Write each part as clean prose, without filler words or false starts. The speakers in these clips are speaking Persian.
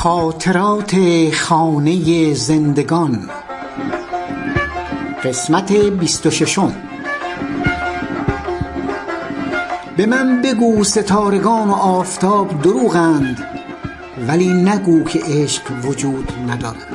خاطرات خانه زندگان، قسمت 26. به من بگو ستارگان و آفتاب دروغند، ولی نگو که عشق وجود ندارد.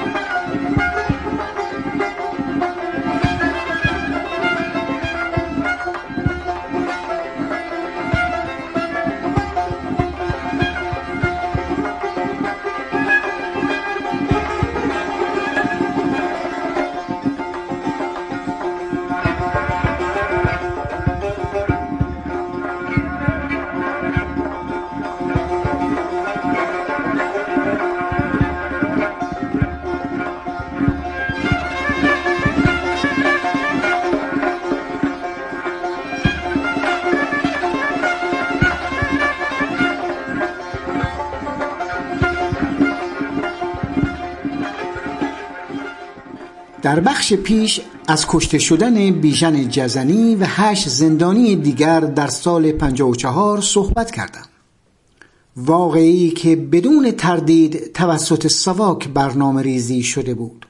در بخش پیش از کشته شدن بیژن جزنی و 8 زندانی دیگر در سال 54 صحبت کردم. واقعی که بدون تردید توسط ساواک برنامه ریزی شده بود.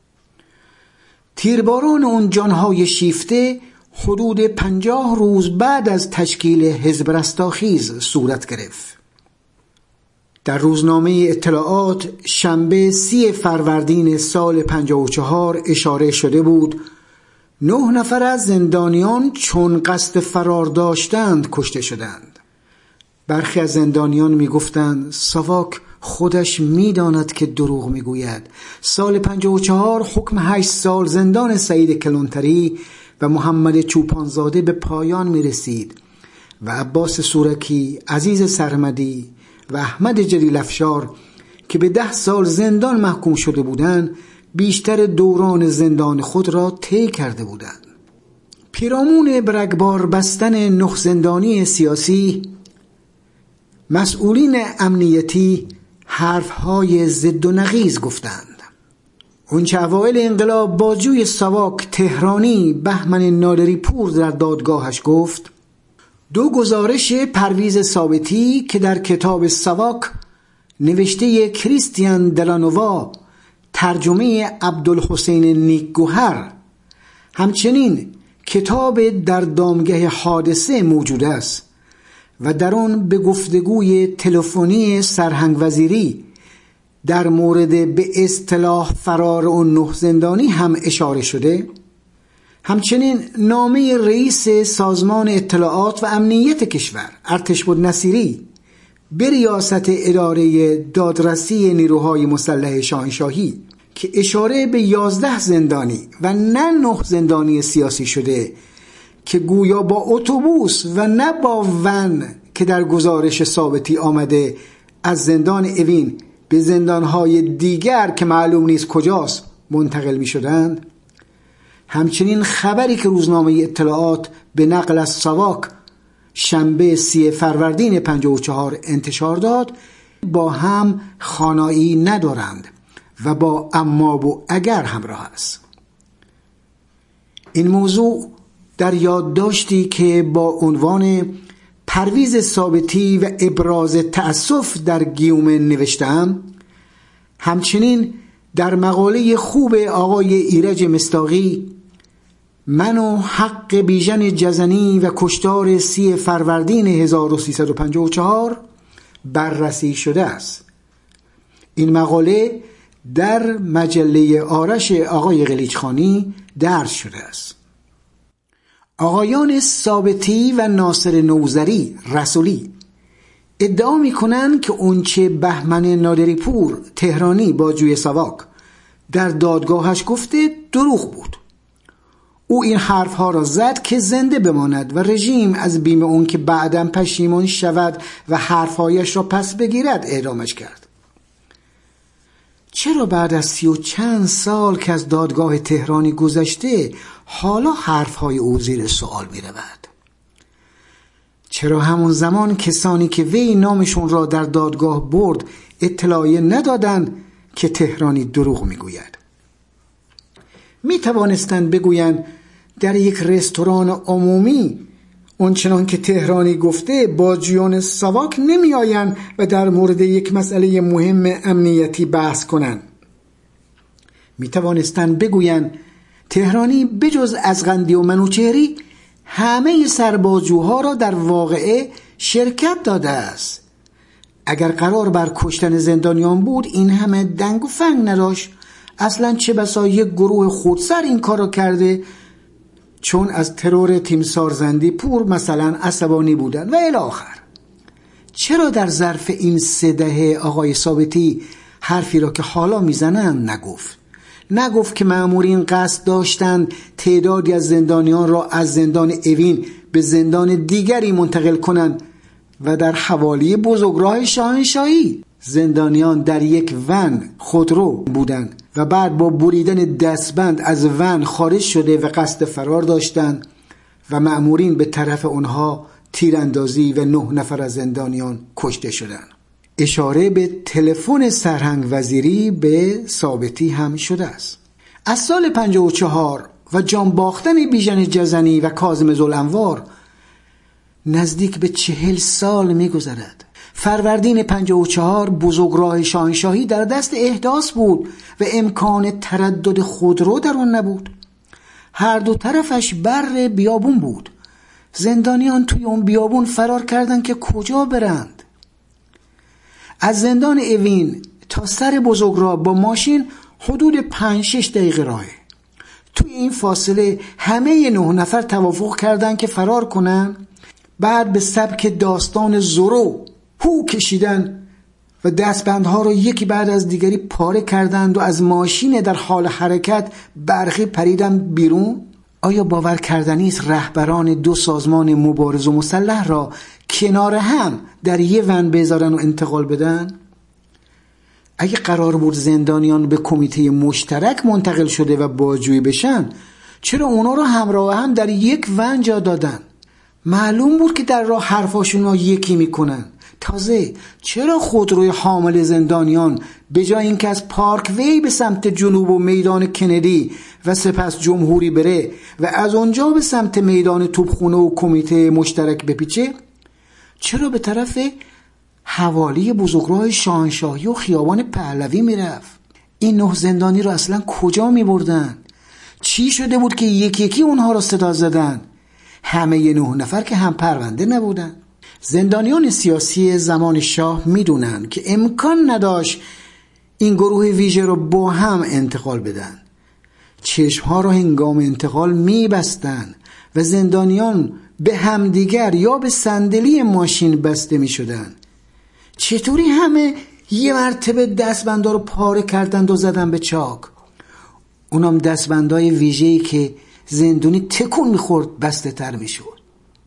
تیرباران اون جانهای شیفته حدود 50 روز بعد از تشکیل حزب رستاخیز صورت گرفت. در روزنامه اطلاعات شنبه 30 فروردین سال 54 اشاره شده بود 9 نفر از زندانیان چون قصد فرار داشتند کشته شدند. برخی از زندانیان می گفتند ساواک خودش می داند که دروغ می گوید. سال 54 حکم 8 سال زندان سعید کلانتری و محمد چوپانزاده به پایان می رسید و عباس سورکی، عزیز سرمدی و احمد جلیل افشار که به 10 سال زندان محکوم شده بودند بیشتر دوران زندان خود را طی کرده بودند. پیرامون برگبار بستن 9 زندانی سیاسی، مسئولین امنیتی حرفهای ضد و نقیض گفتند. اونچه اوایل انقلاب بازجوی ساواک تهرانی بهمن نادری پور در دادگاهش گفت، 2 گزارش پرویز ثابتی که در کتاب ساواک نوشته کریستیان دلانووا ترجمه عبدالحسین نیکگوهر، همچنین کتاب در دامگه حادثه موجود است و در آن به گفتگوی تلفنی سرهنگ وزیری در مورد به اصطلاح فرار اون 9 زندانی هم اشاره شده. همچنین نامه رئیس سازمان اطلاعات و امنیت کشور ارتشبد نصیری به ریاست اداره دادرسی نیروهای مسلح شاهنشاهی که اشاره به 11 زندانی و نه 9 زندانی سیاسی شده که گویا با اتوبوس و نه با ون که در گزارش ثابتی آمده از زندان اوین به زندانهای دیگر که معلوم نیست کجاست منتقل می شدند. همچنین خبری که روزنامه اطلاعات به نقل از ساواک شنبه 30 فروردین 54 انتشار داد با هم خانایی ندارند و با اما و اگر همراه است. این موضوع در یادداشتی که با عنوان پرویز ثابتی و ابراز تأسف در گیومه نوشتم، همچنین در مقاله خوب آقای ایرج مصداقی من و حق بیژن جزنی و کشتار 30 فروردین 1354 بررسی شده است. این مقاله در مجله آرش آقای قلیچخانی درج شده است. آقایان ثابتی و ناصر نوذری رسولی ادعا می کنند که اونچه بهمن نادری پور تهرانی بازجوی ساواک در دادگاهش گفته دروغ بود. او این حرفها را زد که زنده بماند و رژیم از بیم اون که بعداً پشیمان شود و حرفهایش را پس بگیرد اعدامش کرد. چرا بعد از 30 و چند سال که از دادگاه تهرانی گذشته حالا حرفهای او زیر سوال می رود؟ چرا همون زمان کسانی که وی نامشون را در دادگاه برد اطلاعیه ندادند که تهرانی دروغ می گوید؟ می توانستند بگویند در یک رستوران عمومی اونچنان که تهرانی گفته بازجویان ساواک نمی آیند و در مورد یک مسئله مهم امنیتی بحث کنند. می توانستند بگویند تهرانی بجز ازغندی و منوچهری همه سربازجوها را در واقعه شرکت داده است. اگر قرار بر کشتن زندانیان بود این همه دنگ و فنگ نداشت. اصلا چه بسا یک گروه خودسر این کار را کرده، چون از ترور تیمسار زندی پور مثلا عصبانی بودن و الی آخر. چرا در ظرف این 3 دهه آقای ثابتی حرفی را که حالا میزنند نگفت که مأمورین قصد داشتند تعدادی از زندانیان را از زندان اوین به زندان دیگری منتقل کنند و در حوالی بزرگراه شاهنشاهی زندانیان در یک ون خودرو بودند و بعد با بریدن دستبند از ون خارج شده و قصد فرار داشتند و مأمورین به طرف آنها تیراندازی و 9 نفر از زندانیان کشته شدند. اشاره به تلفن سرهنگ وزیری به ثابتی هم شده است. از سال 54 و جان باختن بیژن جزنی و کاظم ذوالانوار نزدیک به 40 سال می‌گذرد. فروردین 54 بزرگراه شاهنشاهی در دست احداث بود و امکان تردد خودرو در آن نبود. هر دو طرفش بر بیابون بود. زندانیان توی اون بیابون فرار کردند که کجا برند؟ از زندان اوین تا سر بزرگراه با ماشین حدود 5-6 دقیقه راهه. توی این فاصله همه 9 نفر توافق کردند که فرار کنن. بعد به سبک داستان زورو هو کشیدن و دستبندها رو یکی بعد از دیگری پاره کردند و از ماشین در حال حرکت برقی پریدن بیرون. آیا باور کردنی است رهبران 2 سازمان مبارز و مسلح را کنار هم در یه ون بذارن و انتقال بدن؟ اگه قرار بود زندانیان به کمیته مشترک منتقل شده و بازجویی بشن، چرا اونا رو همراه هم در یک ون جا دادن؟ معلوم بود که در راه حرفاشون رو یکی میکنن. تازه چرا خودروی حامل زندانیان به جای اینکه از پارک وی به سمت جنوب و میدان کندی و سپس جمهوری بره و از اونجا به سمت میدان توپخونه و کمیته مشترک بپیچه، چرا به طرف حوالی بزرگراه شاهنشاهی و خیابان پهلوی میرفت؟ این 9 زندانی رو اصلا کجا میبردن؟ چی شده بود که یکی یکی اونها رو صدا زدن؟ همه 9 نفر که هم پرونده نبودن. زندانیان سیاسی زمان شاه میدونن که امکان نداشت این گروه ویژه رو با هم انتقال بدن. چشمها رو هنگام انتقال میبستن و زندانیان به همدیگر یا به صندلی ماشین بسته میشدن. چطوری همه یه مرتبه دستبندا رو پاره کردند و زدن به چاک؟ اونم دستبندای ویژه‌ای که زندونی تکون میخورد بسته تر میشد.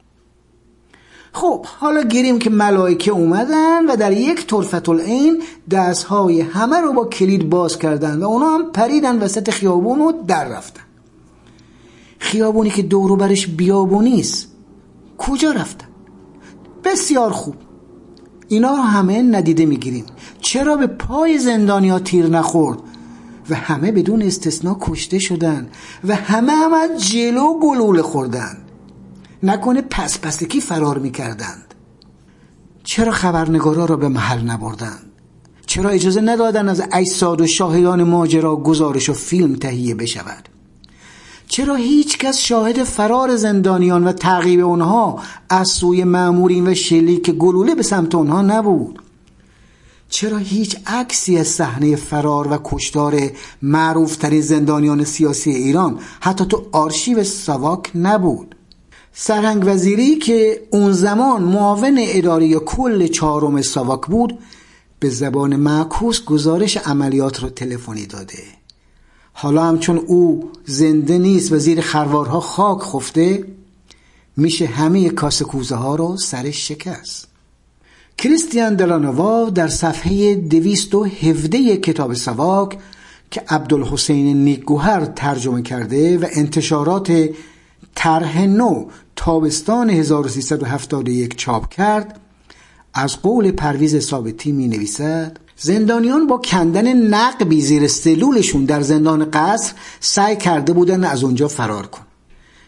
خب حالا گیریم که ملائکه اومدن و در یک طرفة العین دستهای همه رو با کلید باز کردن و اونا هم پریدن وسط خیابون و در رفتن. خیابونی که دور و برش بیابونی است. کجا رفتن؟ بسیار خوب، اینا رو همه ندیده میگیریم. چرا به پای زندانیا تیر نخورد و همه بدون استثناء کشته شدن و همه از جلو گلوله خوردن؟ نکنه پسکی فرار میکردند؟ چرا خبرنگارا را به محل نبردند؟ چرا اجازه ندادن از اجساد و شاهدان ماجرا گزارش و فیلم تهیه بشود؟ چرا هیچ کس شاهد فرار زندانیان و تعقیب اونها از سوی مأمورین و شلیک گلوله به سمت اونها نبود؟ چرا هیچ عکسی از صحنه فرار و کشتار معروف ترین زندانیان سیاسی ایران حتی تو آرشیو ساواک نبود؟ سرهنگ وزیری که اون زمان معاون اداری کل 4 ساواک بود به زبان معکوس گزارش عملیات رو تلفنی داده. حالا هم چون او زنده نیست و زیر خروارها خاک خفته، میشه همه کاسه کوزه ها رو سرش شکست. کریستیان دلانووا در صفحه 217 کتاب ساواک که عبدالحسین نیکگوهر ترجمه کرده و انتشارات طرح نو تابستان 1371 چاپ کرد، از قول پرویز ثابتی می نویسد: زندانیان با کندن نقبی زیر سلولشون در زندان قصر سعی کرده بودن از اونجا فرار کن.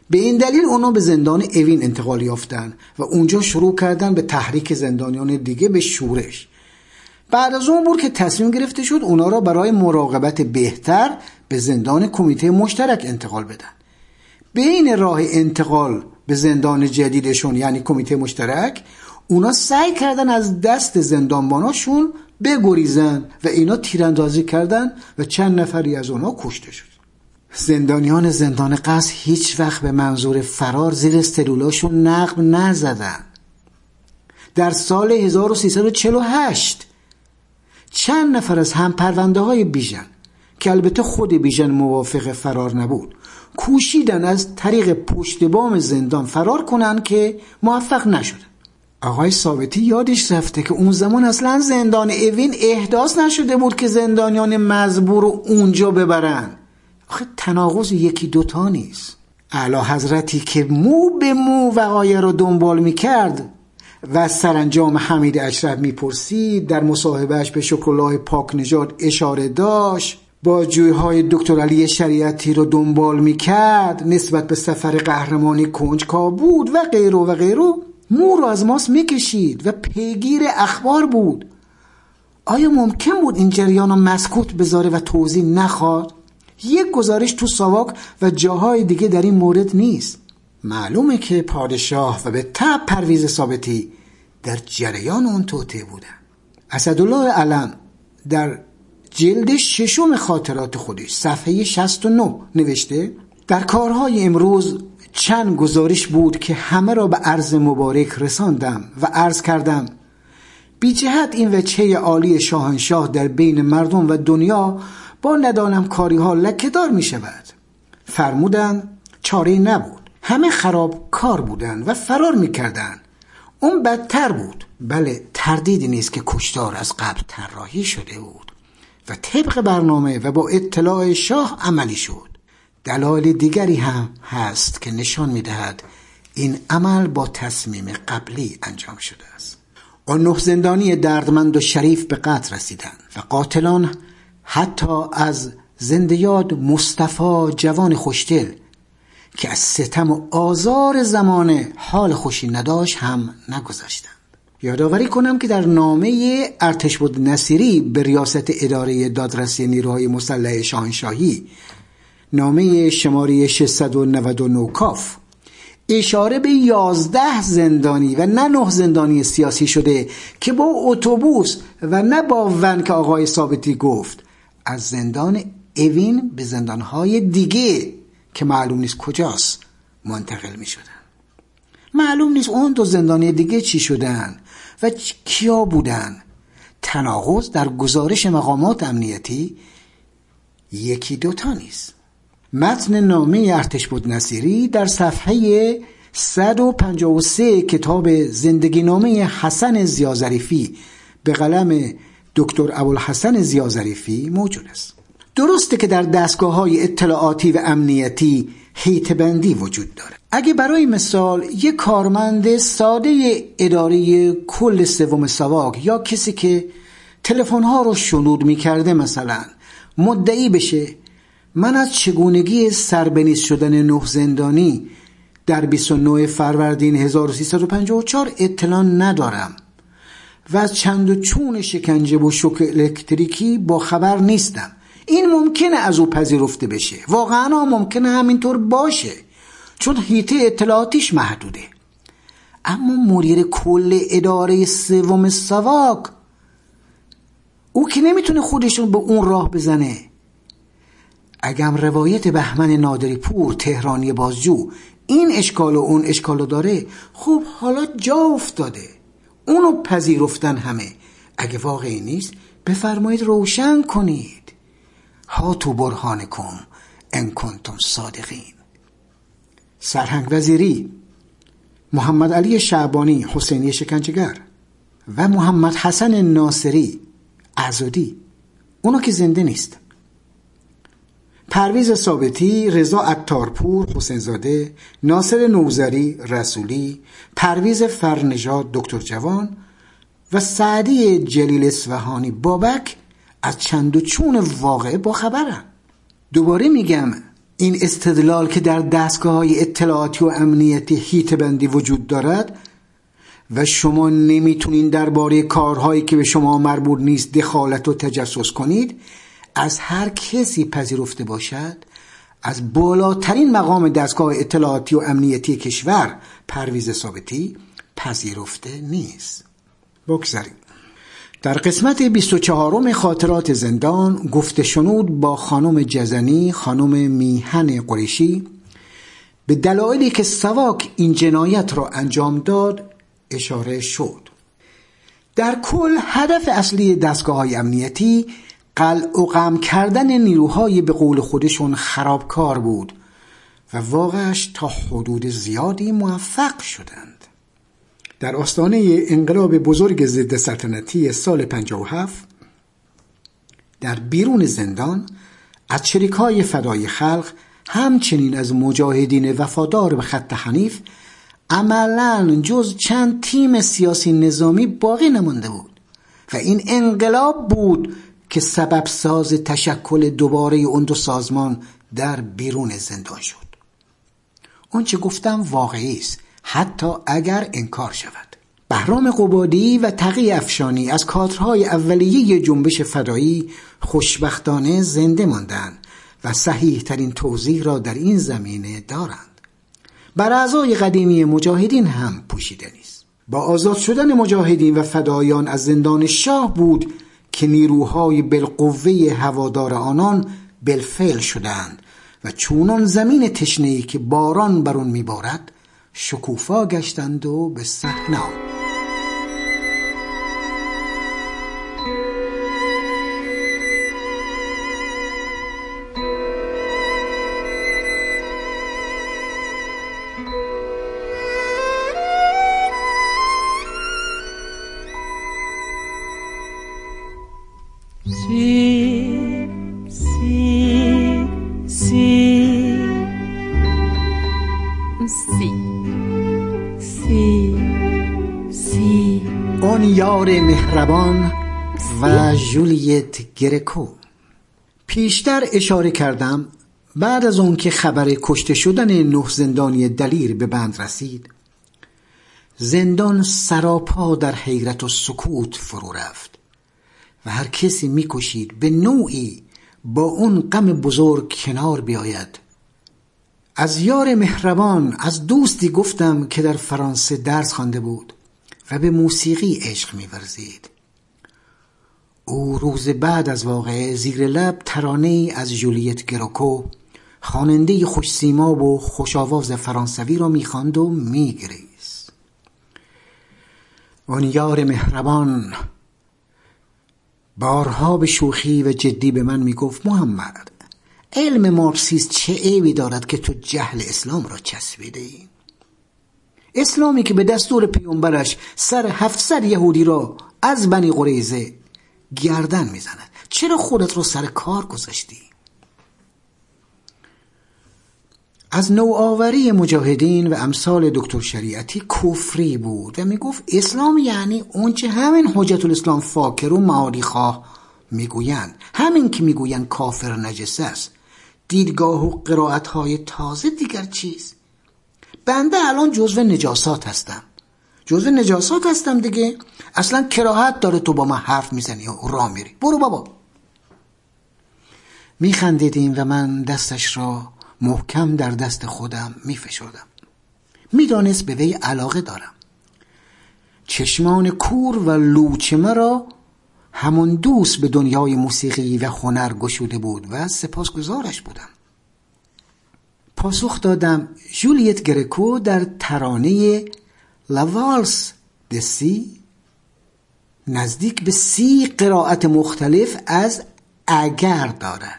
به این دلیل اونا به زندان اوین انتقال یافتن و اونجا شروع کردن به تحریک زندانیان دیگه به شورش. بعد از اون بود که تصمیم گرفته شد اونا را برای مراقبت بهتر به زندان کمیته مشترک انتقال بدن. بین راه انتقال به زندان جدیدشون یعنی کمیته مشترک، اونا سعی کردن از دست زندانباناشون بگریزن و اینا تیراندازی کردن و چند نفری از اونا کشته شد. زندانیان زندان قصر هیچ وقت به منظور فرار زیر سلولاشون نقب نزدن. در سال 1348 چند نفر از هم پرونده های بیژن که البته خود بیژن موافق فرار نبود، کوشیدن از طریق پشت بام زندان فرار کنن که موفق نشدن. آقای ثابتی یادش رفته که اون زمان اصلا زندان اوین احداث نشده بود که زندانیان مزبور رو اونجا ببرن. آخه تناقض یکی دوتا نیست. اعلی حضرتی که مو به مو وقایع رو دنبال میکرد و سرانجام حمید اشرف میپرسید، در مصاحبهش به شکرالله پاک نژاد اشاره داشت، با جویهای دکتر علی شریعتی رو دنبال میکرد، نسبت به سفر قهرمانی کنجکاو بود و غیره و غیره، مو رو از ماست میکشید و پیگیر اخبار بود. آیا ممکن بود این جریان رو مسکوت بذاره و توضیح نخواد؟ یک گزارش تو ساواک و جاهای دیگه در این مورد نیست. معلومه که پادشاه و به تبع پرویز ثابتی در جریان اون توطئه بودن. اسدالله علم در جلد 6 خاطرات خودش صفحه 69 نوشته: در کارهای امروز چند گزارش بود که همه را به عرض مبارک رساندم و عرض کردم بی جهت این وجهه عالی شاهنشاه در بین مردم و دنیا با ندانم کاری ها لکه‌دار می شود. فرمودند چاره نبود، همه خراب کار بودن و فرار می کردن. اون بدتر بود. بله، تردیدی نیست که کشتار از قبل طراحی شده بود و طبق برنامه و با اطلاع شاه عملی شد. دلایل دیگری هم هست که نشان می دهد این عمل با تصمیم قبلی انجام شده است. آن 9 زندانی دردمند و شریف به قتل رسیدند و قاتلان حتی از زنده یاد مصطفی جوان خوشدل که از ستم و آزار زمانه حال خوشی نداشت هم نگذاشتند. یادآوری کنم که در نامه ارتشبد نصیری به ریاست اداره دادرسی نیروهای مسلح شاهنشاهی، نامه شماره 699 کاف، اشاره به 11 زندانی و نه 9 زندانی سیاسی شده که با اتوبوس و نه با ون که آقای ثابتی گفت از زندان اوین به زندانهای دیگه که معلوم نیست کجاست منتقل می شدن. معلوم نیست اون 2 زندانی دیگه چی شدن و کیا بودن. تناقض در گزارش مقامات امنیتی یکی دوتا نیست. متن نامه ارتشبد نصیری در صفحه 153 کتاب زندگی نامه حسن ضیاظریفی به قلم دکتر ابوالحسن ضیاظریفی موجود است. درسته که در دستگاه‌های اطلاعاتی و امنیتی هیته‌بندی وجود داره. اگه برای مثال یک کارمند ساده اداره کل 3 ساواک یا کسی که تلفن‌ها رو شنود می‌کرده مثلا مدعی بشه من از چگونگی سربنیز شدن 9 زندانی در 29 فروردین 1354 اطلاع ندارم و از چند و چون شکنجه و شوک الکتریکی با خبر نیستم، این ممکنه از او پذیرفته بشه. واقعا ممکنه همینطور باشه چون حیطه اطلاعاتیش محدوده. اما مدیر کل اداره 3 ساواک او که نمیتونه خودشون به اون راه بزنه. اگم روایت بهمن نادری پور تهرانی بازجو این اشکال و اون اشکال داره، خب حالا جا افتاده، اونو پذیرفتن همه. اگه واقعی نیست بفرمایید روشن کنید. هاتوا برهانکم ان کنتم صادقین. سرهنگ وزیری، محمد علی شعبانی حسینی شکنجهگر و محمد حسن ناصری عضدی، اونا که زنده نیست. پرویز ثابتی، رضا عطارپور حسینزاده، ناصر نوذری رسولی، پرویز فرنژاد دکتر جوان و سعدی جلیل اصفهانی بابک از چند و چون واقعه با خبرن. دوباره میگم این استدلال که در دستگاه‌های اطلاعاتی و امنیتی هیته‌بندی وجود دارد و شما نمیتونین درباره کارهایی که به شما مربوط نیست دخالت و تجسس کنید، از هر کسی پذیرفته باشد، از بالاترین مقام دستگاه اطلاعاتی و امنیتی کشور پرویز ثابتی پذیرفته نیست. بگذاریم. در قسمت 24 خاطرات زندان گفته شنود با خانم جزنی، خانم میهن قریشی، به دلایلی که سواک این جنایت را انجام داد اشاره شد. در کل هدف اصلی دستگاه‌های امنیتی قلع و قم کردن نیروهای به قول خودشون خرابکار بود و واقعش تا حدود زیادی موفق شدند. در آستانه انقلاب بزرگ ضد سلطنتی سال 57 در بیرون زندان از شریکای فدای خلق همچنین از مجاهدین وفادار به خط حنیف عملاً جز چند تیم سیاسی نظامی باقی نمانده بود و این انقلاب بود که سبب ساز تشکل دوباره اون دو سازمان در بیرون زندان شد. اون چه گفتم واقعی است، حتی اگر انکار شود. بهرام قبادی و تقی افشانی از کادرهای اولیه جنبش فدایی خوشبختانه زنده ماندند و صحیح ترین توضیح را در این زمینه دارند. بر اعضای قدیمی مجاهدین هم پوشیده نیست. با آزاد شدن مجاهدین و فدایان از زندان شاه بود که نیروهای بالقوه هوادار آنان بالفعل شدند و چونان زمین تشنه‌ای که باران بر آن میبارد شکوفا گشتند و به صحنه آمدند. اون یار مهربان و ژولیت گرکو. پیشتر اشاره کردم بعد از اون که خبر کشته شدن 9 زندانی دلیر به بند رسید، زندان سراپا در حیرت و سکوت فرو رفت و هر کسی می‌کوشید به نوعی با اون غم بزرگ کنار بیاید. از یار مهربان، از دوستی گفتم که در فرانسه درس خوانده بود و به موسیقی عشق می‌ورزید. او روز بعد از واقعه زیر لب ترانه‌ای از ژولیت گرکو، خواننده خوش سیماب و خوش آواز فرانسوی را می‌خواند و می‌گریست. آن یار مهربان بارها به شوخی و جدی به من میگفت محمد، علم مارکسیست چه عیبی دارد که تو جهل اسلام را چسبیده ای؟ اسلامی که به دستور پیامبرش سر 700 یهودی را از بنی قریظه گردن میزند، چرا خودت رو سر کار گذاشتی؟ از نوآوری مجاهدین و امثال دکتر شریعتی کفری بود و میگفت اسلام یعنی اون چه همین حجت الاسلام فاکر و معالی خواه میگویند، همین که میگویند کافر نجس است. دیدگاه و قرائت‌های تازه دیگر چیز؟ بنده الان جزو نجاسات هستم دیگه. اصلا کراهت داره تو با من حرف میزنی و راه میری، برو بابا. میخندیدیم و من دستش را محکم در دست خودم میفشردم. میدانست به وی علاقه دارم. چشمان کور و لوچ مرا همون دوست به دنیای موسیقی و هنر گشوده بود و سپاسگزارش بودم. پاسخ دادم ژولیت گرکو در ترانه لاوالس دسی نزدیک به 30 قرائت مختلف از اگر دارد.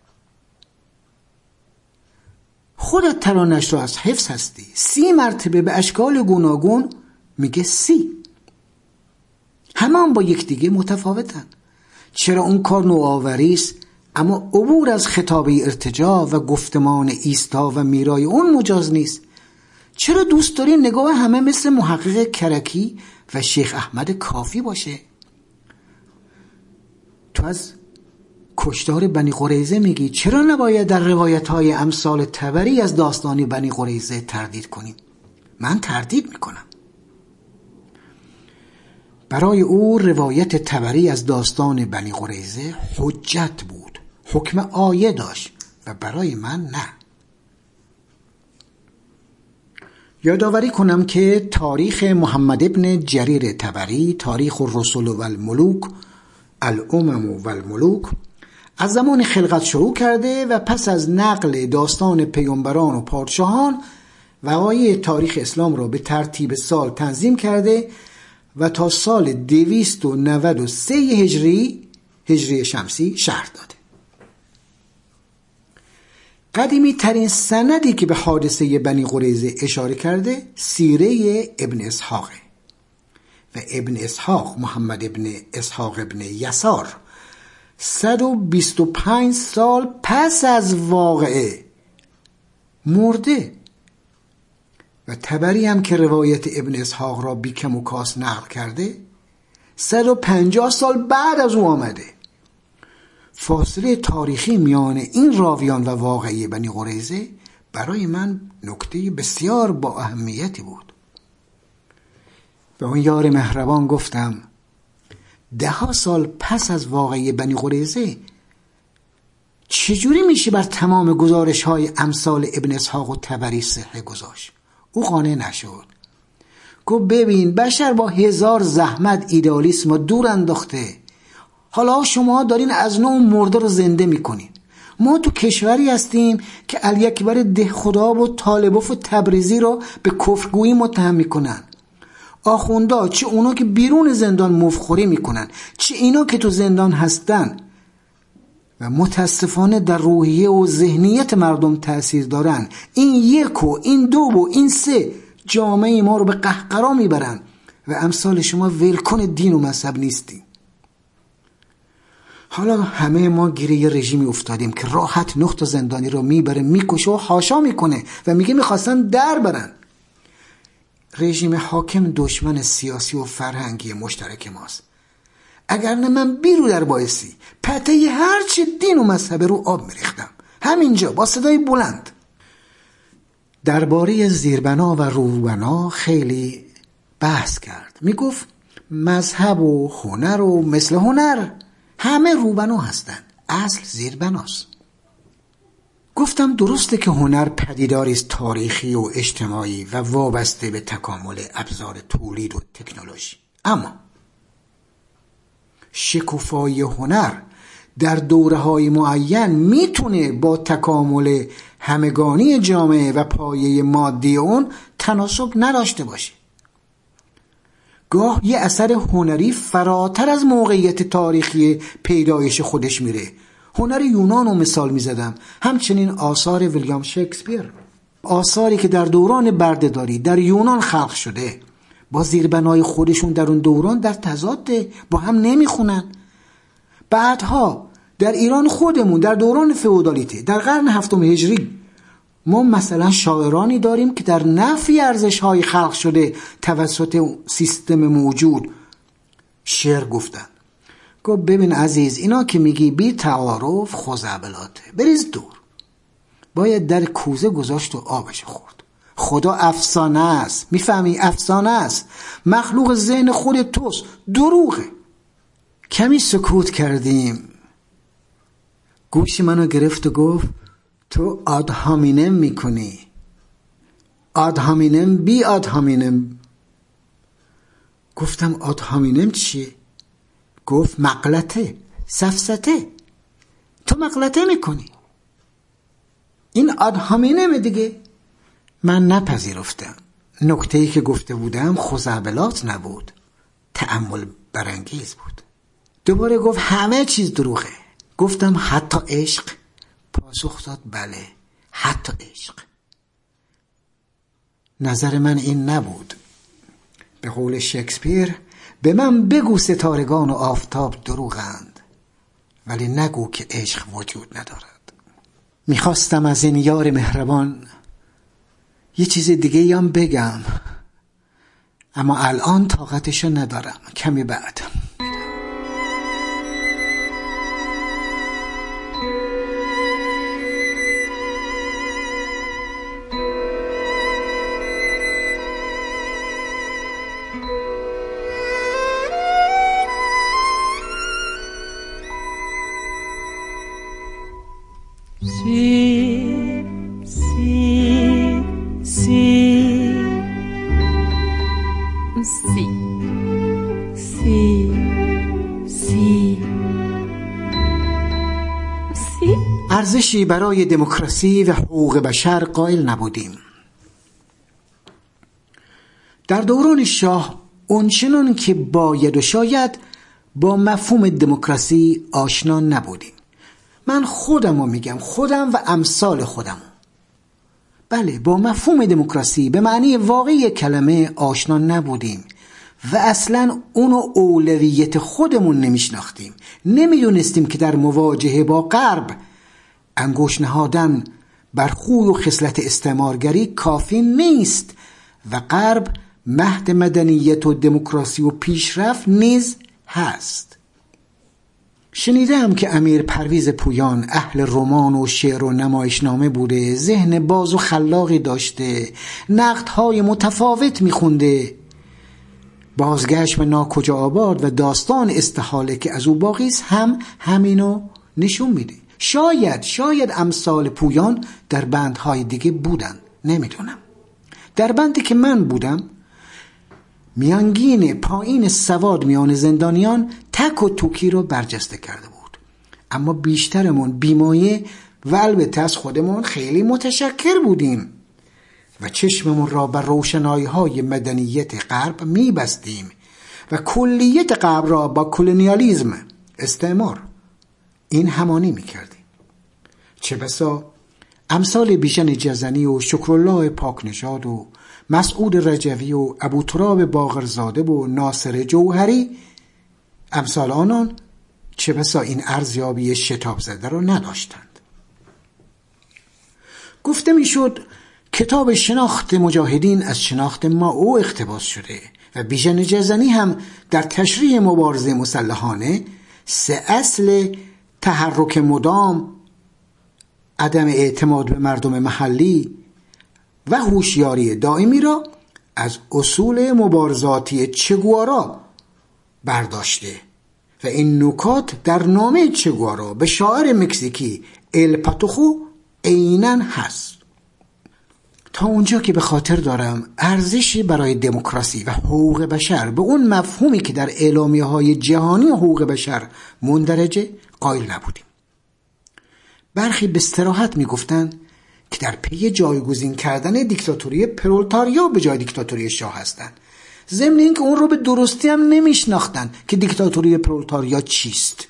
خودت ترانش را از حفظ هستی، 30 مرتبه به اشکال گوناگون میگه 30. همه با یکدیگه متفاوتن. چرا اون کار نوآوری است، اما عبور از خطاب ارتجاع و گفتمان ایستا و میرای اون مجاز نیست؟ چرا دوست داری نگاه همه مثل محقق کرکی و شیخ احمد کافی باشه؟ تو از کشتار بنی قریظه میگی، چرا نباید در روایت‌های امثال طبری از داستان بنی قریظه تردید کنیم؟ من تردید میکنم. برای او روایت طبری از داستان بنی قریظه حجت بود، حکم آیه داشت و برای من نه. یادآوری کنم که تاریخ محمد ابن جریر طبری، تاریخ الرسل و الملوک، الامم و الملوک، از زمان خلقت شروع کرده و پس از نقل داستان پیامبران و پادشاهان وقایع تاریخ اسلام را به ترتیب سال تنظیم کرده و تا سال 293 هجری شمسی شرح داده. قدیمی ترین سندی که به حادثه بنی قریظه اشاره کرده سیره ابن اسحاق و ابن اسحاق محمد ابن اسحاق ابن یسار 125 سال پس از واقعه مرده و طبری هم که روایت ابن اسحاق را بی کم و کاس نقل کرده 150 سال بعد از او آمده. فاصله تاریخی میان این راویان و واقعه بنی قریظه برای من نکته بسیار با اهمیتی بود. به اون یار مهربان گفتم 10 سال پس از واقعه بنی قریظه چجوری میشه بر تمام گزارش های امثال ابن اسحاق و طبری صحه گذاشت؟ او قانع نشد. گفت ببین بشر با 1000 زحمت ایدئالیسم رو دور انداخته، حالا شما دارین از نوع مرده رو زنده میکنین. ما تو کشوری هستیم که علی اکبر ده خدا و طالبوف و تبریزی رو به کفرگویی متهم میکنن. آخوندا چه اونا که بیرون زندان مفخوری میکنن، چه اینا که تو زندان هستن و متاسفانه در روحیه و ذهنیت مردم تأثیر دارن. این 1 و این 2 و این 3 جامعه ما رو به قهقرا میبرن و امثال شما ولکن دین و مذهب نیستیم. حالا همه ما گیر یه رژیمی افتادیم که راحت نقط زندانی رو میبره میکشه و حاشا میکنه و میگه میخواستن در برن. رژیم حاکم دشمن سیاسی و فرهنگی مشترک ماست. اگر نه من بیرو در بایستی پته هرچی دین و مذهب رو آب میریختم همینجا با صدای بلند. درباره زیربنا و روبنا خیلی بحث کرد. میگفت مذهب و هنر و مثل هنر همه روبنا هستن، اصل زیربناست. گفتم درسته که هنر پدیداری است تاریخی و اجتماعی و وابسته به تکامل ابزار تولید و تکنولوژی، اما شکوفایی هنر در دوره‌های معین میتونه با تکامل همگانی جامعه و پایه مادی اون تناسب نداشته باشه. گاه یه اثر هنری فراتر از موقعیت تاریخی پیدایش خودش میره. هنر یونان رو مثال میزدم، همچنین آثار ویلیام شکسپیر، آثاری که در دوران بردهداری در یونان خلق شده با زیربنای خودشون در اون دوران در تضاده، با هم نمیخونن. بعدها در ایران خودمون در دوران فئودالیته در قرن 7 هجری ما مثلا شاعرانی داریم که در نفی ارزش‌های خلق شده توسط سیستم موجود شعر گفتن. گفت ببین عزیز، اینا که میگی بی تعارف خزعبلاته، بریز دور. باید در کوزه گذاشت و آبش خورد. خدا افسانه است، میفهمی؟ افسانه است، مخلوق ذهن خود توست، دروغه. کمی سکوت کردیم. گوشی منو گرفت و گفت تو آد هامینم میکنی. آد هامینم بی آد هامینم. گفتم آد هامینم چیه؟ گفت مغلطه، سفسطه. تو مغلطه میکنی. این آد هامینم دیگه. من نپذیرفتم. نکته‌ای که گفته بودم خزعبلات نبود، تأمل برانگیز بود. دوباره گفت همه چیز دروغه. گفتم حتی عشق؟ پاسخ داد بله، حتی عشق. نظر من این نبود. به قول شکسپیر به من بگو ستارگان و آفتاب دروغند، ولی نگو که عشق وجود ندارد. میخواستم از این یار مهربان یه چیز دیگه هم بگم، اما الان طاقتشو ندارم. کمی بعد. سی سی سی سی ارزشی برای دموکراسی و حقوق بشر قائل نبودیم. در دوران شاه اونچنان که باید و شاید با مفهوم دموکراسی آشنا نبودیم. من خودمو میگم، خودم و امثال خودمو. بله، با مفهوم دموکراسی به معنی واقعی کلمه آشنا نبودیم و اصلا اونو اولویت خودمون نمیشناختیم. نمیدونستیم که در مواجهه با غرب انگشت نهادن بر خوی و خصلت استعمارگری کافی نیست و غرب مهد مدنیت و دموکراسی و پیشرفت نیز هست. شنیدم که امیر پرویز پویان اهل رمان و شعر و نمایشنامه بوده، ذهن باز و خلاقی داشته، نقدهای متفاوت میخونده. بازگشت به ناکجا آباد و داستان استحاله که از او باقیست هم همینو نشون میده. شاید امثال پویان در بندهای دیگه بودن، نمیدونم. در بندی که من بودم میانگین پایین سواد میان زندانیان تک و توکی رو برجسته کرده بود، اما بیشترمون بیمایه و البته از خودمون خیلی متشکر بودیم و چشممون را بر روشنایی‌های مدنیت غرب میبستیم و کلیت غرب را با کلونیالیسم، استعمار، این همانی میکردیم. چه بسا امثال بیژن جزنی و شکرالله پاکنژاد و مسعود رجوی و ابوتراب باقرزاده و ناصر جوهری، امثال آنان چه بسا این ارزیابی شتاب زده را نداشتند. گفته میشد کتاب شناخت مجاهدین از شناخت ما او اقتباس شده و بیژن جزنی هم در تشریح مبارزه مسلحانه 3 اصل تحرک مدام، عدم اعتماد به مردم محلی و هوشیاری دائمی را از اصول مبارزاتی چگوارا برداشته و این نکات در نامه چگوارا به شاعر مکزیکی ال پاتوخو عیناً هست. تا اونجا که به خاطر دارم ارزشی برای دموکراسی و حقوق بشر به اون مفهومی که در اعلامیه‌های جهانی حقوق بشر مندرجه قائل نبودیم. برخی به صراحت میگفتند که در پی جایگزین کردن دیکتاتوری پرولتاریا به جای دیکتاتوری شاه هستند، ضمن اینکه اون رو به درستی هم نمیشناختن که دیکتاتوری پرولتاریا چیست.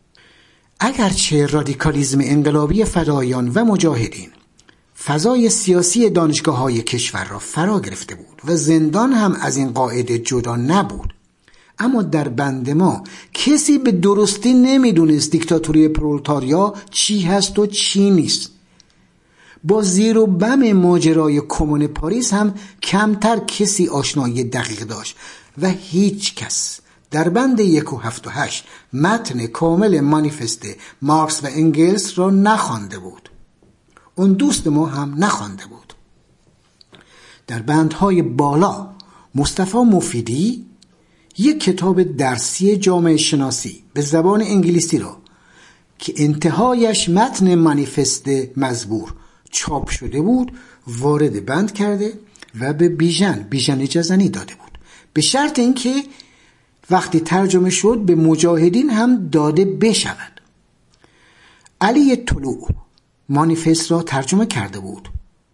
اگرچه رادیکالیسم انقلابی فدایان و مجاهدین فضای سیاسی دانشگاه‌های کشور را فرا گرفته بود و زندان هم از این قاعده جدا نبود، اما در بند ما کسی به درستی نمیدونست دیکتاتوری پرولتاریا چی هست و چی نیست. با زیر و بم ماجرای کمون پاریس هم کمتر کسی آشنایی دقیق داشت و هیچ کس در بند 1 و 7 و 8 متن کامل مانیفست مارکس و انگلس را نخوانده بود. اون دوست ما هم نخوانده بود. در بندهای بالا مصطفی مفیدی یک کتاب درسی جامعه شناسی به زبان انگلیسی را که انتهایش متن مانیفست مزبور چاپ شده بود وارد بند کرده و به بیژن جزنی داده بود، به شرط اینکه وقتی ترجمه شد به مجاهدین هم داده بشود. علی طلوع مانیفست را ترجمه کرده بود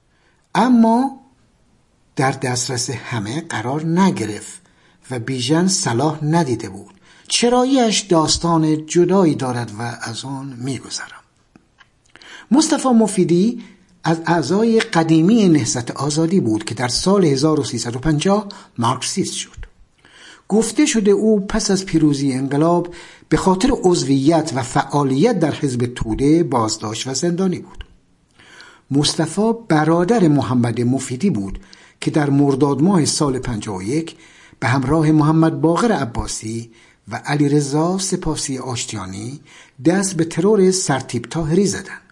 اما در دسترس همه قرار نگرفت و بیژن صلاح ندیده بود. چراییش داستان جدایی دارد و از آن میگذرم. مصطفی مفیدی از اعضای قدیمی نهضت آزادی بود که در سال 1350 مارکسیست شد. گفته شده او پس از پیروزی انقلاب به خاطر عضویت و فعالیت در حزب توده بازداشت و زندانی بود. مصطفی برادر محمد مفیدی بود که در مرداد ماه سال 51 به همراه محمد باقر عباسی و علیرضا سپاسی آشتیانی دست به ترور سرتیپ طاهری زدند.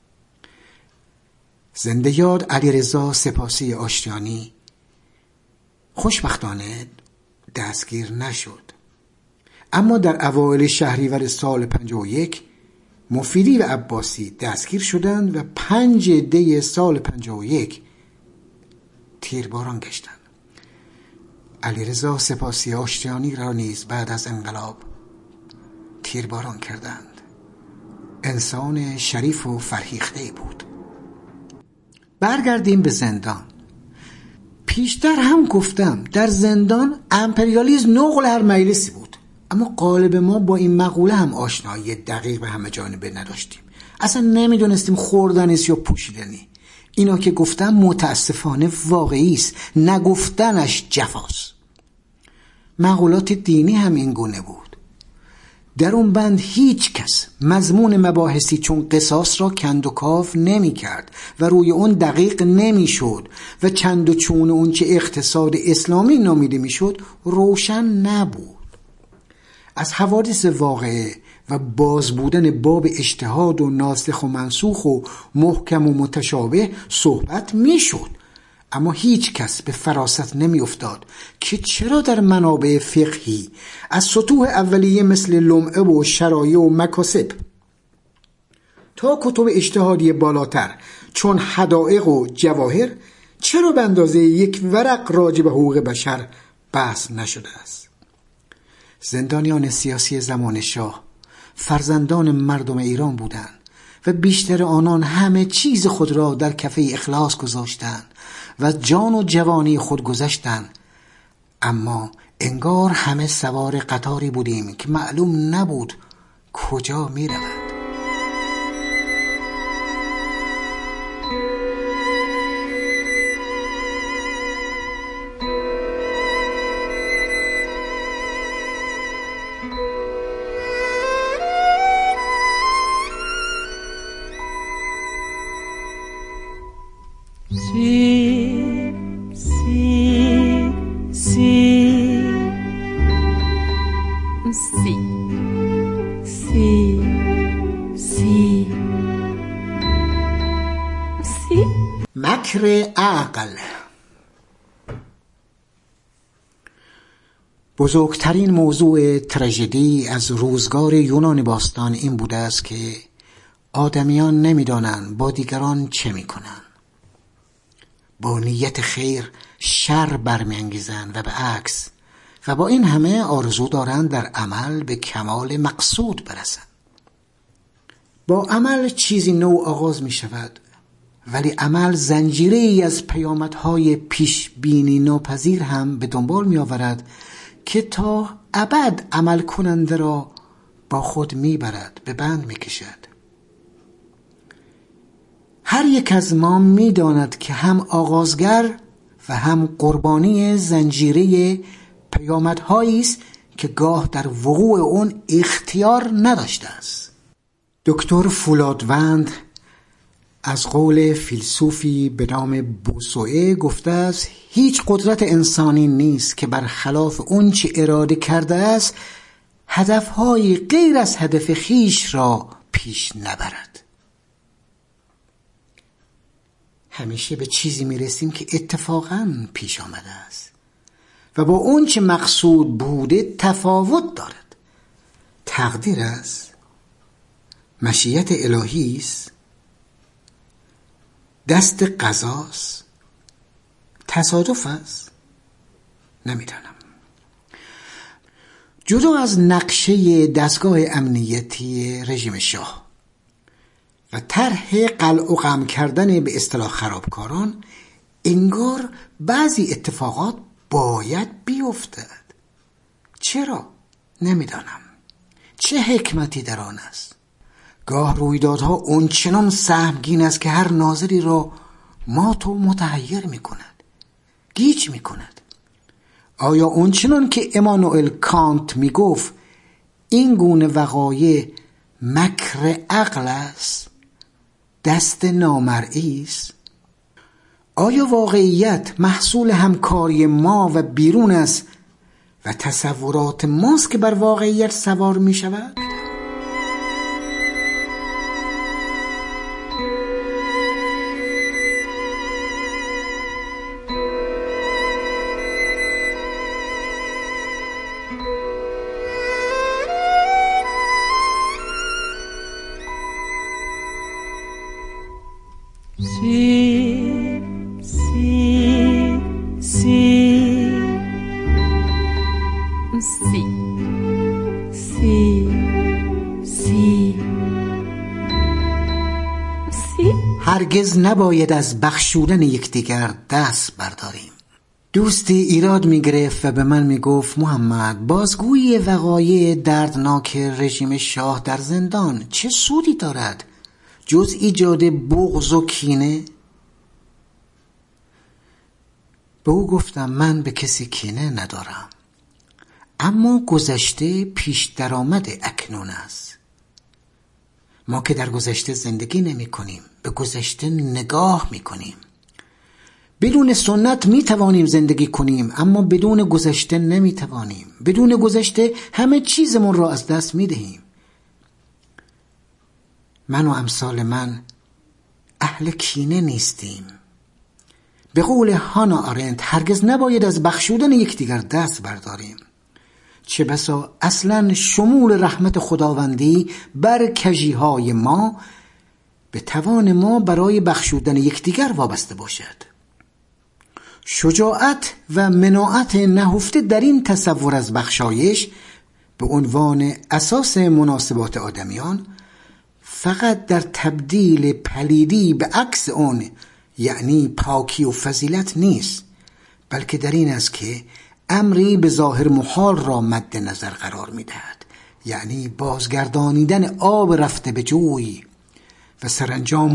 زنده یاد علیرضا سپاسی آشتیانی خوشبختانه دستگیر نشد، اما در اوایل شهریور سال 51 مفیدی و عباسی دستگیر شدند و 5 دی سال 51 تیرباران گشتند. علیرضا سپاسی آشتیانی را نیز بعد از انقلاب تیرباران کردند. انسان شریف و فرهیخته‌ای بود. برگردیم به زندان. پیشتر هم گفتم در زندان امپریالیسم نقل هر مجلسی بود، اما غالب ما با این مقوله هم آشنایی دقیق به همه جانبه نداشتیم. اصلا نمیدونستیم خوردنی است یا پوشیدنی. اینا که گفتم متاسفانه واقعی است، نگفتنش جفاست. مقولات دینی هم این گونه بود. در اون بند هیچ کس مضمون مباحثی چون قصاص را کند و کاف نمی کرد و روی اون دقیق نمی شد و چند و چون اون چه اقتصاد اسلامی نامیده می شد روشن نبود. از حوادث واقعه و باز بودن باب اجتهاد و ناسخ و منسوخ و محکم و متشابه صحبت می شد، اما هیچ کس به فراست نمی افتاد که چرا در منابع فقهی از سطوح اولیه مثل لمعه و شرایع و مکاسب تا کتب اجتهادی بالاتر چون حدائق و جواهر چرا به اندازه یک ورق راجع به حقوق بشر بحث نشده است؟ زندانیان سیاسی زمان شاه فرزندان مردم ایران بودند و بیشتر آنان همه چیز خود را در کفه اخلاص گذاشتند و جان و جوانی خود گذاشتند، اما انگار همه سوار قطاری بودیم که معلوم نبود کجا می رود. مکر عقل. بزرگترین موضوع تراژدی از روزگار یونان باستان این بوده است که آدمیان نمی‌دانند با دیگران چه می‌کنند. با نیت خیر شر برمی‌انگیزند و به عکس، و با این همه آرزو دارند در عمل به کمال مقصود برسند. با عمل چیزی نو آغاز می‌شود، ولی عمل زنجیره‌ای از پیامدهای پیش بینی ناپذیر هم به دنبال می‌آورد که تا ابد عمل کننده را با خود می‌برد، به بند می‌کشد. هر یک از ما می‌داند که هم آغازگر و هم قربانی زنجیره پیامدهایی است که گاه در وقوع اون اختیار نداشته است. دکتر فولادوند از قول فیلسوفی به نام بوسوئه گفته است هیچ قدرت انسانی نیست که برخلاف اون چه اراده کرده است هدفهای غیر از هدف خیش را پیش نبرد. همیشه به چیزی میرسیم که اتفاقاً پیش آمده است و با اون چه مقصود بوده تفاوت دارد. تقدیر است، مشیت الهی است، دست قضاست، تصادف است، نمیدانم. جدا از نقشه دستگاه امنیتی رژیم شاه و طرح قلع و قم کردن به اصطلاح خرابکاران، انگار بعضی اتفاقات باید بیفتد. چرا؟ نمیدانم. چه حکمتی در آن است؟ گاه رویدادها اونچنان سهمگین است که هر ناظری را مات و متحیر می کند، گیج می کند. آیا اونچنان که امانوئل کانت می گفت این گونه وقایع مکر عقل است، دست نامرئی است؟ آیا واقعیت محصول همکاری ما و بیرون است و تصورات ماست که بر واقعیت سوار می شود؟ هرگز نباید از بخشودن یکدیگر دست برداریم. دوستی ایراد میگرفت و به من میگفت محمد، بازگویی وقایع دردناک رژیم شاه در زندان چه سودی دارد جز ایجاد بغض و کینه؟ به او گفتم من به کسی کینه ندارم، اما گذشته پیش درآمد اکنون است. ما که در گذشته زندگی نمی کنیم، به گذشته نگاه می کنیم. بدون سنت می توانیم زندگی کنیم، اما بدون گذشته نمی توانیم. بدون گذشته همه چیزمون را از دست می دهیم. من و امثال من اهل کینه نیستیم. به قول هانا آرنت هرگز نباید از بخشودن یکدیگر دست برداریم. چه بسا اصلا شمول رحمت خداوندی بر کژی‌های ما به توان ما برای بخشودن یکدیگر وابسته باشد. شجاعت و مناعت نهفته در این تصور از بخشایش به عنوان اساس مناسبات آدمیان فقط در تبدیل پلیدی به عکس آن، یعنی پاکی و فضیلت نیست، بلکه در این است که امری به ظاهر محال را مد نظر قرار می دهد، یعنی بازگردانیدن آب رفته به جوی، و سرانجام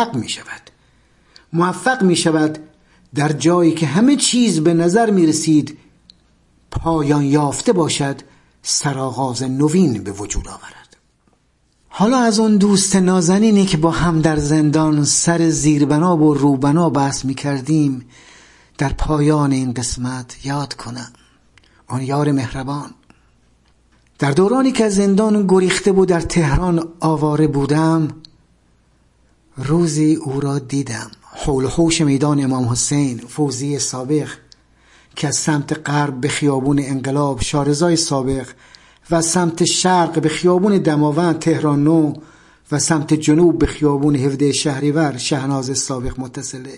موفق می شود در جایی که همه چیز به نظر می رسید پایان یافته باشد سرآغاز نوین به وجود آورد. حالا از اون دوست نازنینی که با هم در زندان سر زیربنا و روبنا بحث می کردیم در پایان این قسمت یاد کنم. آن یار مهربان. در دورانی که از زندان گریخته بود در تهران آواره بودم، روزی او را دیدم حول و حوش میدان امام حسین فوزی سابق که از سمت غرب به خیابون انقلاب شارزای سابق و سمت شرق به خیابون دماوند تهران نو و سمت جنوب به خیابون 17 شهریور شهناز سابق متصله.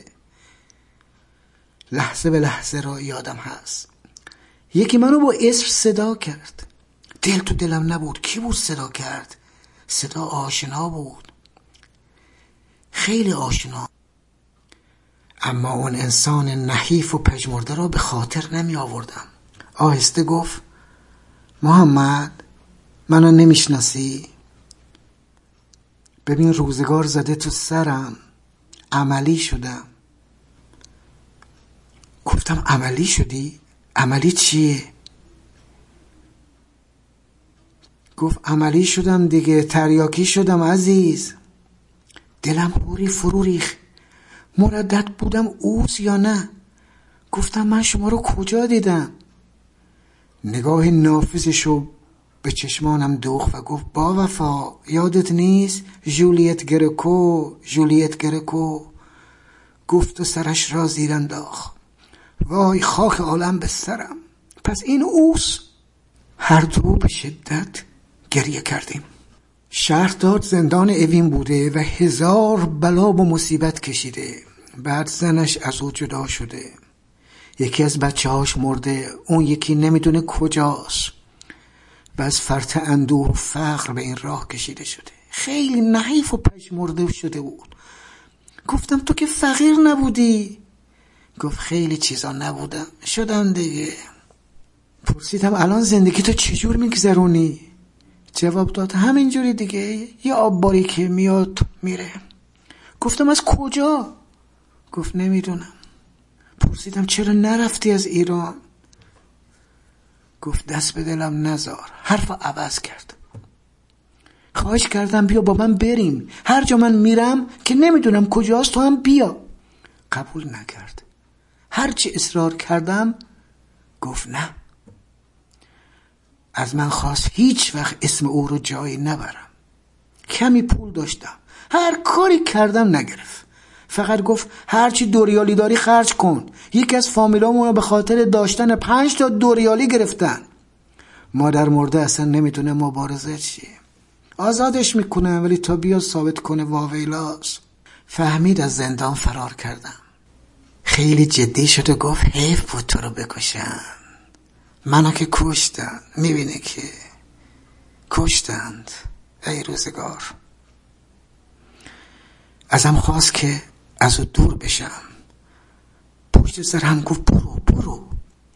لحظه به لحظه را یادم هست. یکی منو با اسم صدا کرد. دل تو دلم نبود. کی بود صدا کرد؟ صدا آشنا بود، خیلی آشنا، اما اون انسان نحیف و پژمرده را به خاطر نمی آوردم. آهسته گفت محمد منو نمیشناسی؟ ببین روزگار زده تو سرم، عملی شدم. گفتم عملی شدی؟ عملی چیه؟ گفت عملی شدم دیگه، تریاکی شدم عزیز. دلم هوری فرو ریخت. مردد بودم اوز یا نه؟ گفتم من شما رو کجا دیدم؟ نگاه نافذشو به چشمانم دوخت و گفت با وفا یادت نیست؟ جولیت گرکو. گفت و سرش را زیر انداخت. وای خاک عالم به سرم. پس این اوست؟ هر دو به شدت گریه کردیم. شهردار زندان اوین بوده و 1000 بلا و مصیبت کشیده. بعد زنش از او جدا شده، یکی از بچه‌هاش مرده، اون یکی نمیدونه کجاست و از فرط اندوه و فقر به این راه کشیده شده. خیلی نحیف و پژمرده شده بود. گفتم تو که فقیر نبودی؟ گفت خیلی چیزا نبودم، شدم دیگه. پرسیدم الان زندگی تو چجور میگذرونی؟ جواب داد همینجوری دیگه، یه آب باری که میاد میره. گفتم از کجا؟ گفت نمیدونم. پرسیدم چرا نرفتی از ایران؟ گفت دست به دلم نذار. حرف عوض کرد. خواهش کردم بیا با من بریم، هر جا من میرم که نمیدونم کجاست تو هم بیا. قبول نکرد. هرچی اصرار کردم گفت نه. از من خواست هیچ وقت اسم او رو جایی نبرم. کمی پول داشتم، هر کاری کردم نگرفت. فقط گفت هرچی 2 ریالی داری خرج کن. یکی از فامیلامونو به خاطر داشتن 5 تا 2 ریالی گرفتن. مادر مرده اصلا نمیتونه مبارزه چیه. آزادش میکنه ولی تا بیا ثابت کنه واویلاست. فهمید از زندان فرار کردم. خیلی جدی شد و گفت حیف بود تو رو بکشن. منو که کشتن. میبینه که کشتند. ای روزگار. ازم خواست که از او دور بشم. پشت سر هم گفت برو برو.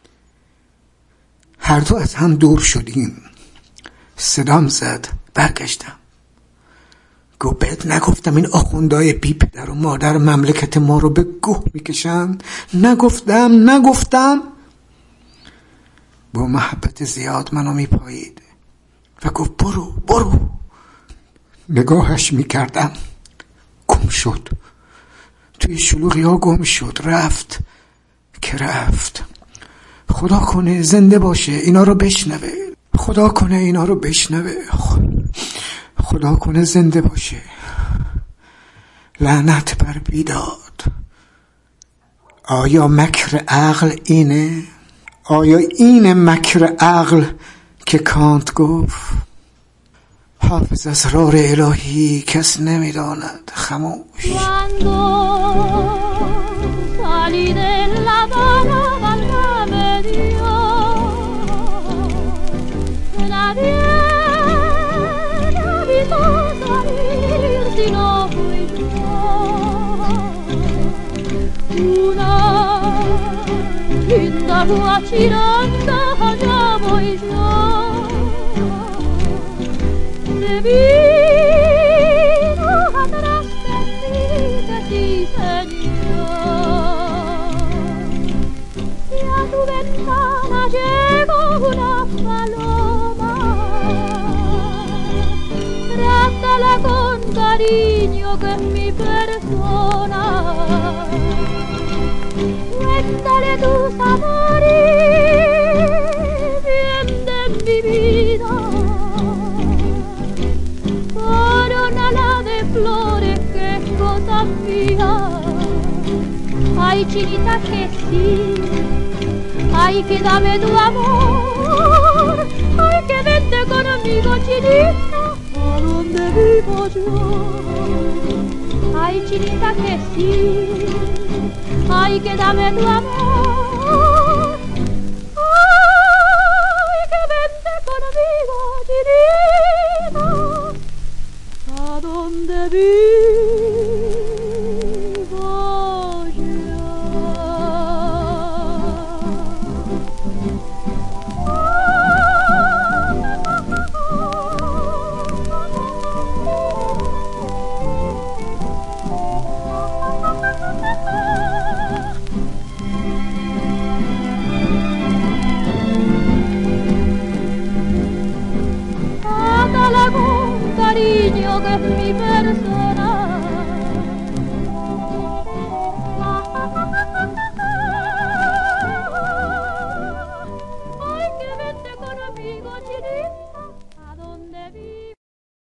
هر دو از هم دور شدیم. صدام زد. برگشتم. گفت بهت نگفتم این آخوندهای بی پدر و مادر مملکت ما رو به گوه میکشند؟ نگفتم. با محبت زیاد منو میپایید و گفت برو. نگاهش میکردم. گم شد. توی شلوغی ها گم شد. رفت. خدا کنه زنده باشه اینا رو بشنوه. خدا کنه زنده باشه. لعنت بر بیداد. آیا مکر عقل اینه؟ آیا این مکر عقل که کانت گفت؟ حافظ اسرار الهی کس نمیداند. خموش. Linda guaciranda andiamo già Divino atrás de ti Señor Y a tu ventana llegó una paloma Trátala con cariño que es mi persona Cuéntale tus amores, bien de mi vida. Coronala de flores, que es cosa mía. Ay, chinita, que sí. Ay, que dame tu amor. Ay, que vente conmigo, chinita, a donde vivo yo. Ay, chinita, que sí. Ay, que dame tu amor. Ay, que vente conmigo, chinita, a donde vivo yo. Cariño que es mi persona Ay, que vente conmigo, chinita